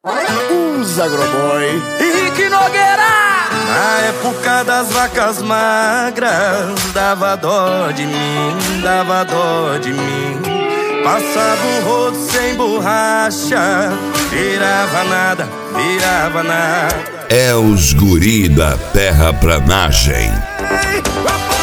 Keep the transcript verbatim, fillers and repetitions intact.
Os agroboy. Henrique Nogueira. Na época das vacas magras, dava dó de mim, dava dó de mim. Passava o rodo sem borracha, virava nada, virava nada. É os guri da terraplanagem. Ei,